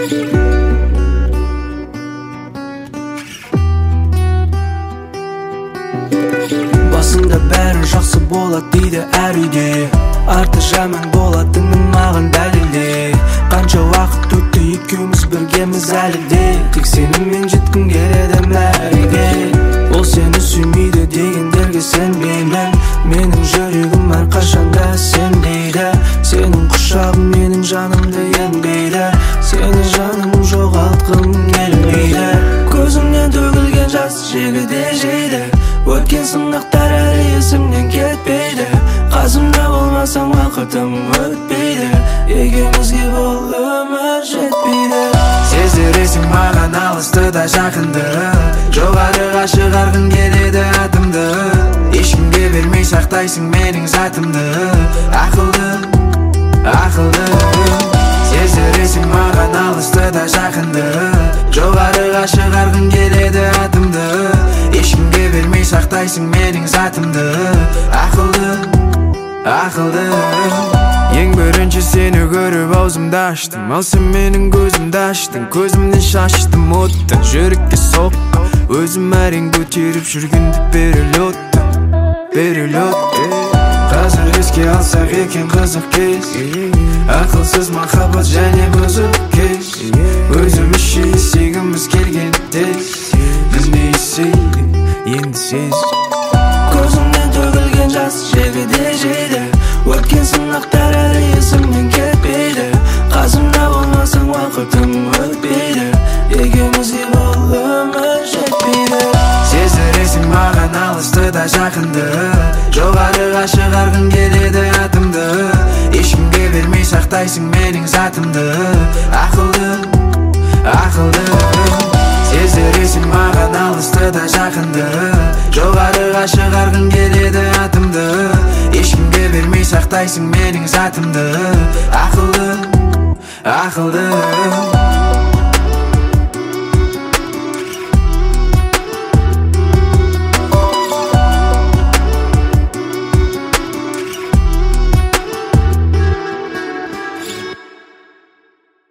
Басында бәрі жақсы болады дейді әр үйде, арты жаман болатынын маған дәлелде. Қанша уақыт өтті екеуміз біргеміз әлі де, тек сенімен жеткім келеді мәреге. Ол сені сүймейді дегендерге сенбеймін, менің жүрегім әрқашанда сенбейді. Сенің құшағың менің жанымды ембейді, сені жаным жоғалтқым келмейді. Көзімнен төгілген жас жегіде жейді, өткен сынақтар әлі есімнен кетпейді. Қасымда болмасаң уақытым өтпейді, екеумізге бұл өмір жетпейді. Сездіресің маған алысты да жақынды, жоғарыға шығарғың келеді атымды. Ешкімге бермей сақтайсың менің затымды, ақылды, ақылды. Сездіресің маған алысты да жақынды, жоғарыға шығарғың келеді атымды. Ешкімге бермей сақтайсың менің затымды, ақылды, ақылды. Ең бірінші сені көріп аузымды аштым, ал сен менің көзімді аштың. Көзімнен шаштым отты, жүрекке соқты, өзім әрең көтеріп жүргенді берілет. Қазір еске алсақ екен қызық кез, ақылсыз махаббат және бұзық кез. Өзімізше есегіміз келген тез, бізде есейді енді сез. Көзімнен төгілген жас жегіде жейді, өткен сынақтар әлі есімнен кетпейді. Қасымда болмасаң уақытым өтпейді, екеумізге бұл өмір жетпейді. Сездіресің маған алысты да жақынды, жоғарыға шығарғың келеді атымды. Ешкімге бермей сақтайсың менің затымды, ақылды, ақылды. Сездіресің маған алысты да жақынды, жоғарыға шығарғың келеді атымды. Ешкімге бермей сақтайсың менің затымды, ақылды, ақылды.